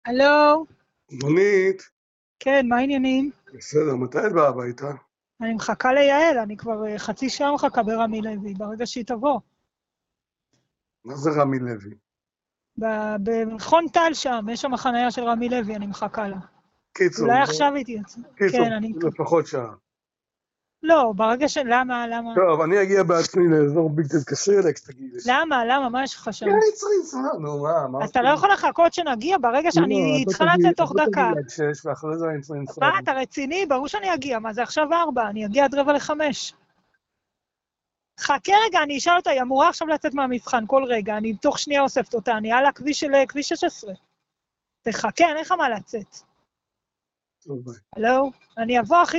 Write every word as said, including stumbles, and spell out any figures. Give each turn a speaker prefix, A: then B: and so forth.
A: הלו?
B: מונית.
A: כן, מה העניינים?
B: בסדר, מתי את באה הביתה?
A: אני מחכה ליעל, אני כבר uh, חצי שעה מחכה ברמי לוי, ברגע שהיא תבוא.
B: מה זה רמי לוי?
A: במכון טל שם, יש שם חניה של רמי לוי, אני מחכה לה.
B: קיצור,
A: אולי עכשיו היא תהיה.
B: קיצור,
A: כן, אני...
B: לפחות שעה.
A: לא, ברגע ש... למה, למה?
B: טוב, אני אגיע בעצמי לאזור בלתי תתקשרי אליי כשתגיעי לשם.
A: למה, למה, מה יש לך שם?
B: כן, צריך לנסוע, נו, מה, מה?
A: אתה לא יכול לחכות שנגיע ברגע שאני
B: לא,
A: צריכה לצאת תוך
B: את לא
A: דקה.
B: תגיעי עד שש, ואחרי זה אני צריך לנסוע.
A: מה, אתה רציני? ברור שאני אגיע, מה זה עכשיו ארבע? אני אגיע עד רבע לחמש. חכה רגע, אני אשאל אותה, היא אמורה עכשיו לצאת מהמבחן כל רגע, אני תוך שנייה אוספת אותה, אני על הכביש של כביש שש עשרה. תחכה, אין לך מה לצאת.
B: טוב, ביי.
A: הלו? אני אבוא אחי